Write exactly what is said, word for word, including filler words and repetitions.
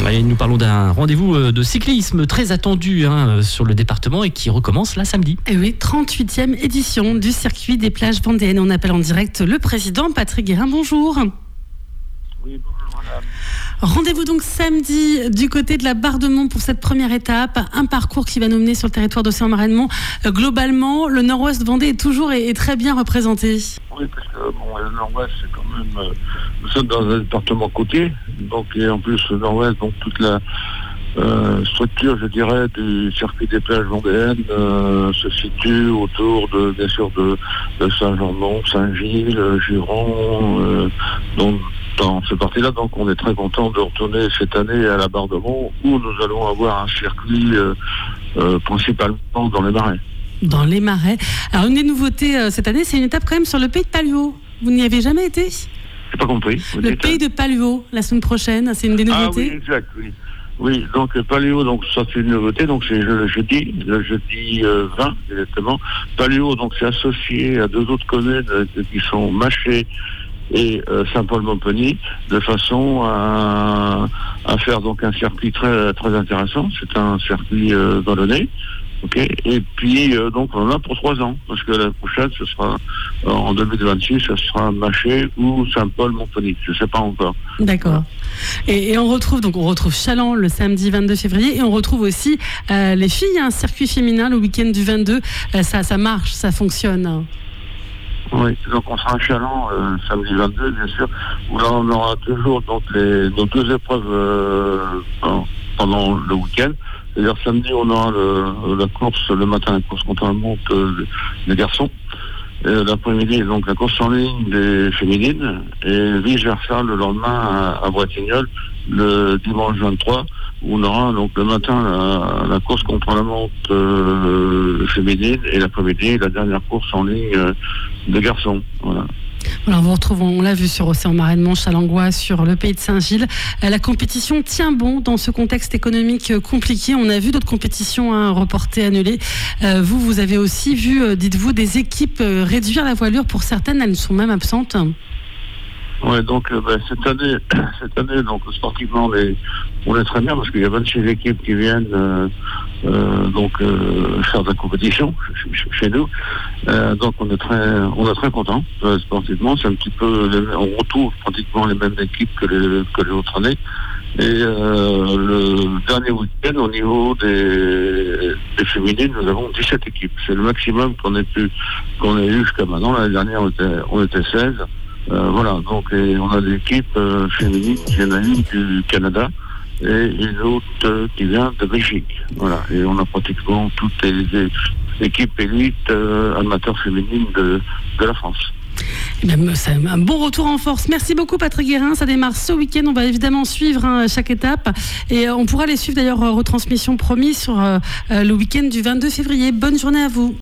Et nous parlons d'un rendez-vous de cyclisme très attendu hein, sur le département et qui recommence là samedi. Et oui, trente-huitième édition du circuit des plages vendéennes. On appelle en direct le président Patrick Guérin. Bonjour. Oui, bonjour madame. Rendez-vous donc samedi du côté de la Barre de Mont pour cette première étape. Un parcours qui va nous mener sur le territoire d'Océan-Marais-de-Mont. Euh, globalement, le nord-ouest Vendée est toujours et est très bien représenté. Oui, parce que bon, le nord-ouest, c'est quand même... Euh, nous sommes dans un département côtier. Donc, et en plus, le nord-ouest, donc toute la euh, structure, je dirais, du circuit des plages vendéennes euh, se situe autour, de, bien sûr, de, de Saint-Germain, Saint-Gilles, Giron, euh, donc dans cette partie-là, donc on est très content de retourner cette année à la Barre de Mont où nous allons avoir un circuit euh, euh, principalement dans les marais. Dans les marais. Alors une des nouveautés euh, cette année, c'est une étape quand même sur le pays de Palluau. Vous n'y avez jamais été ? J'ai pas compris. Vous le dites, pays de Palluau, la semaine prochaine, c'est une des nouveautés. Ah oui, exact, oui. Oui, donc Palluau, donc ça c'est une nouveauté, donc c'est le jeudi, le jeudi euh, vingt exactement. Palluau, donc c'est associé à deux autres communes euh, qui sont Maché et euh, Saint-Paul-Montpeny, de façon à, à faire donc un circuit très très intéressant. C'est un circuit euh, vallonné, ok. Et puis euh, donc on en a pour trois ans, parce que la prochaine ce sera euh, en deux mille vingt-six, ce sera Maché ou Saint-Paul-Montpeny, je sais pas encore. D'accord. Et, et on retrouve donc on retrouve Chaland le samedi vingt-deux février et on retrouve aussi euh, les filles, un circuit féminin le week-end du vingt-deux. Euh, ça ça marche, ça fonctionne. Oui, donc on sera à Chaland euh, samedi vingt-deux, bien sûr, où là on aura toujours donc les, nos deux épreuves euh, pendant le week-end. C'est-à-dire samedi on aura le, la course, le matin la course contre la montre euh, des garçons, et l'après-midi donc la course en ligne des féminines, et vice-versa le lendemain à, à Bretignolles, le dimanche vingt-trois, où on aura donc le matin la, la course contre la montre euh, féminine et l'après-midi la dernière course en ligne euh, de garçons. Voilà. Voilà, on vous retrouve, on l'a vu sur Océan-Marais-de-Mont, Chalangois, sur le pays de Saint-Gilles. Euh, la compétition tient bon dans ce contexte économique euh, compliqué. On a vu d'autres compétitions hein, reportées, annulées. Euh, vous, vous avez aussi vu, euh, dites-vous, des équipes euh, réduire la voilure. Pour certaines, elles sont même absentes. Ouais, donc euh, ben, cette année, cette année, donc sportivement, on est, on est très bien parce qu'il y a vingt-six équipes qui viennent euh, euh, donc euh, faire de la compétition chez, chez nous. Euh, donc on est très, on est très content euh, sportivement. C'est un petit peu, on retrouve pratiquement les mêmes équipes que les que les autres années. Et euh, le dernier week-end, au niveau des, des féminines, nous avons dix-sept équipes. C'est le maximum qu'on ait pu, qu'on ait eu jusqu'à maintenant. L'année dernière, on était, on était seize. Euh, voilà, donc et on a des équipes euh, féminines, il y en a une du Canada et une autre euh, qui vient de Belgique. Voilà, et on a pratiquement toutes les, les équipes élites euh, amateurs féminines de, de la France. Eh bien, c'est un bon retour en force. Merci beaucoup Patrick Guérin. Ça démarre ce week-end. On va évidemment suivre hein, chaque étape et euh, on pourra les suivre d'ailleurs, retransmission promis sur euh, le week-end du vingt-deux février. Bonne journée à vous.